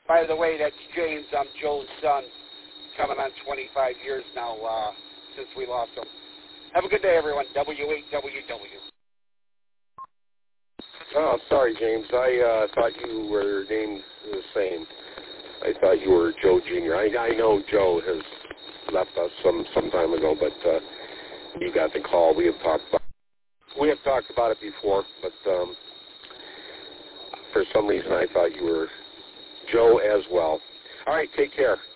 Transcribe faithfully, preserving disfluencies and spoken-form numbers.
By the way, that's James. I'm Joe's son. Coming on twenty-five years now uh, since we lost him. Have a good day, everyone. W eight W W. Oh, sorry, James. I uh, thought you were named the same. I thought you were Joe Junior I, I know Joe has left us some some time ago, but uh, you got the call. We have talked about we have talked about it before, but um, for some reason I thought you were Joe as well. All right, take care.